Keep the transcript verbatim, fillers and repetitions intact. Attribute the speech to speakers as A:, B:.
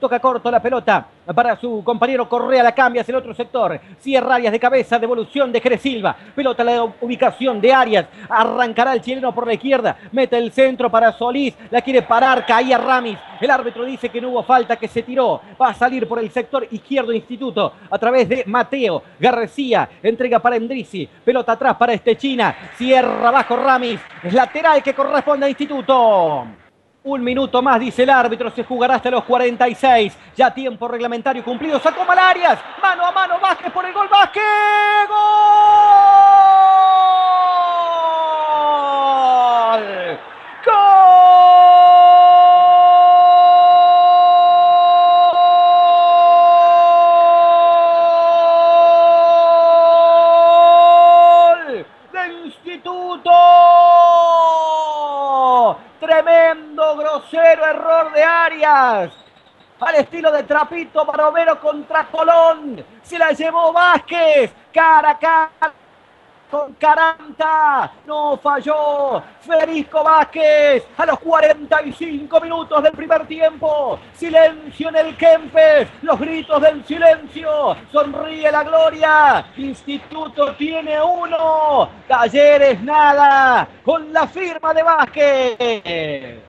A: toca corto la pelota para su compañero Correa, la cambia hacia el otro sector, cierra Arias de cabeza, devolución de Jerez Silva, pelota a la ubicación de Arias, arrancará el chileno por la izquierda, mete el centro para Solís, la quiere parar, caía Ramis, el árbitro dice que no hubo falta, que se tiró, va a salir por el sector izquierdo Instituto, a través de Mateo, García, entrega para Endrizi, pelota atrás para Estechina, cierra abajo Ramis, es lateral que corresponde a Instituto. Un minuto más, dice el árbitro, se jugará hasta los cuarenta y seis. Ya tiempo reglamentario cumplido. Sacó Malarias. Mano a mano, Vázquez por el gol. ¡Vázquez! ¡Gol! ¡Gol! ¡De Instituto! Tremendo, grosero error de Arias. Al estilo de Trapito Barovero contra Colón. Se la llevó Vázquez. Cara a cara con Caranta. No falló. Federico Vázquez. A los cuarenta y cinco minutos del primer tiempo. Silencio en el Kempes. Los gritos del silencio. Sonríe la gloria. Instituto tiene uno. Talleres nada. Con la firma de Vázquez.